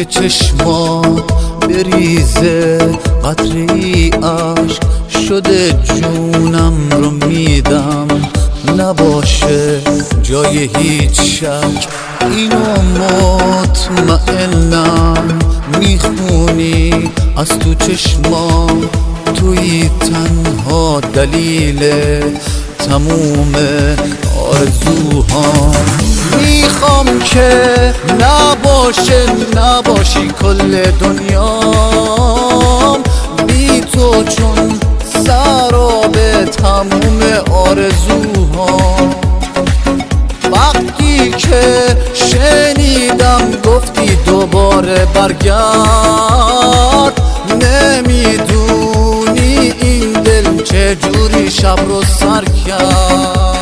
چشمات بریزه قطره‌ای عشق شده جونم رو میدم نباشه جای هیچ شک اینو مطمئنم میخونی از تو چشمام توی تنها دلیل تموم آرزوهام میخوام که نباشی کل دنیام بی تو چون سراب تموم آرزوهام وقتی که شنیدم گفتی دوباره برگرد نمیدونی این دل چجوری شب رو سر کرد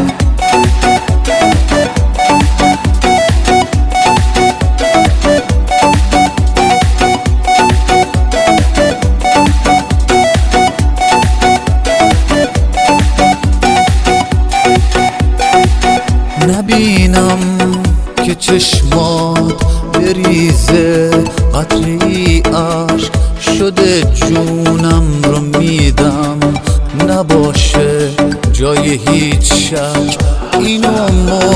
نبینم که چشمات بریزه قطره‌ای عشق شده جونم رو میدم نباشه جای هیچ شک اینو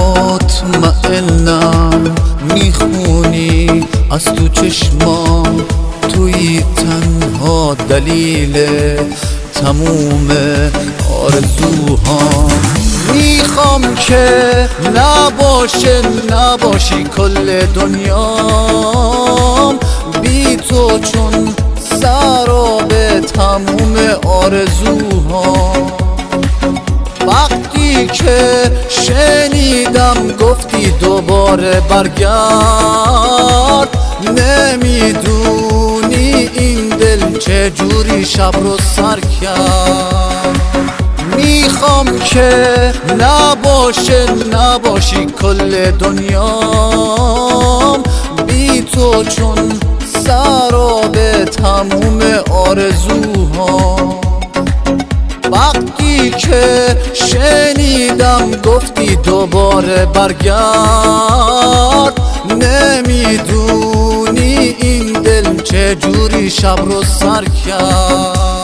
مطمئنم میخونی از تو چشمام توی تنها دلیل تموم آرزوهام میخوام که نباشی کل دنیام بی تو چون سراب تموم آرزوهام وقتی که شنیدم گفتی دوباره برگرد نمیدونی این دل چجوری شب رو سر کرد میخوام که نباشی کل دنیام بی تو چون سراب تموم آرزوهام وقتی که شنیدم گفتی دوباره برگرد نمیدونی این دل چجوری شب رو سر کرد